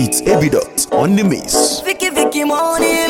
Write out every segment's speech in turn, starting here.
It's Evidot on the mix. Vicky money,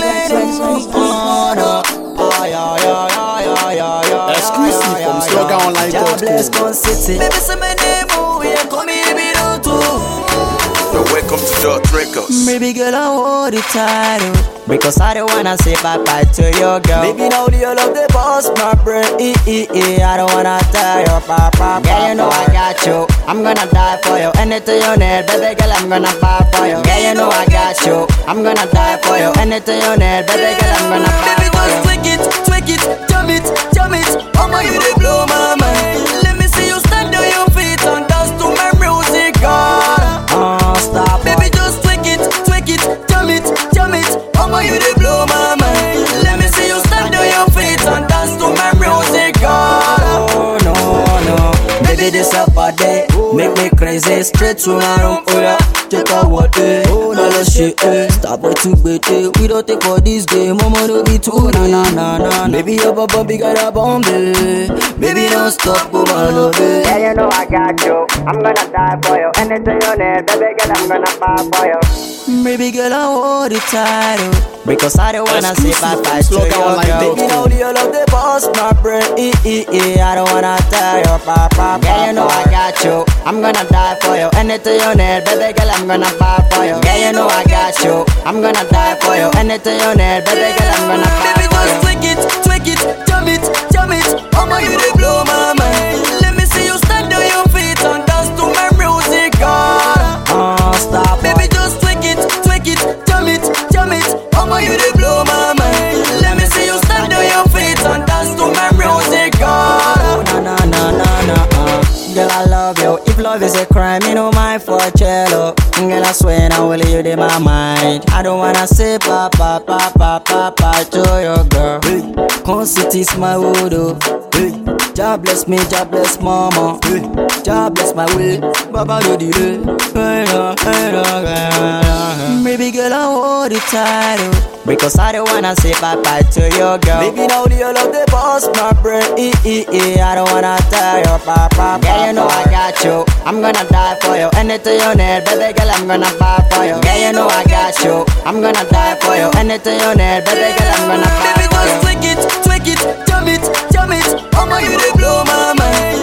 Exclusive from slogaonline.com. Baby, say my name, yeah, come here, be no too. Welcome to Dot Records. Baby girl, I hold it tight, because I don't wanna say bye-bye to your girl. Baby, now the all of the boss, my brain, I don't wanna tell your papa. Yeah, you know I got you, I'm gonna die for you. Anything you need, baby girl, I'm gonna buy for you. Yeah, you know I got you, I'm gonna die for you. Anything you need, baby girl, I'm gonna buy for you. Baby, just tweak it, jump it. Oh my, you they blow my mind. Let me see you stand on your feet and dance to my music, God. Stop. Baby, just tweak it, jump it. Oh my, you they blow my mind. Let me see you stand on your feet and dance to my music, God. Oh no, baby, this up a day, make me crazy, straight to my room, oh yeah. Check out what they, oh no, no shit, stop what you better. We don't take for this game, mama don't be too na. Baby, your baba big got a bomb, baby, don't stop, go my love. Yeah, you know I got you, I'm gonna die for you. Anything you need, baby girl, I'm gonna buy for you. Baby girl, I hold it tight, because I don't wanna say bye-bye to your girl. Baby, now the all of the boss, my brain, I don't wanna tell your papa. Yeah, you know I got you, I'm gonna die for you. Anything you need, baby girl, I'm gonna buy for you. Yeah, you know I got you, I'm gonna die for you. Anything you need, baby girl, I'm gonna buy for you. Baby, just tweak it, jump it. Oh my, you they blow my mind. Let me see you stand on your feet and dance to my music, God. Stop. Baby, just tweak it, jump it. Oh my, you they blow my mind. Let me see you stand on your feet and dance to my music, God. No. Girl, I love you. If love is a crime, you know mine for cello. Girl, I swear now will you in my mind. I don't wanna say papa to your girl. Hey, Con City's my voodoo. Hey, God bless me, God bless mama. Hey, God bless my way. Baba do the Baby girl, I hold it tight, because I don't wanna say bye-bye to your girl. Baby, now the all of the boss, my brain, I don't wanna tell your papa. Yeah, you know I got you, I'm gonna die for you. Anything you need, baby girl, I'm gonna buy for you. Yeah, you know I got you, I'm gonna die for you. Anything you need, baby girl, I'm gonna buy for you. Baby, just tweak it, jump it. Oh my, you they blow my mind.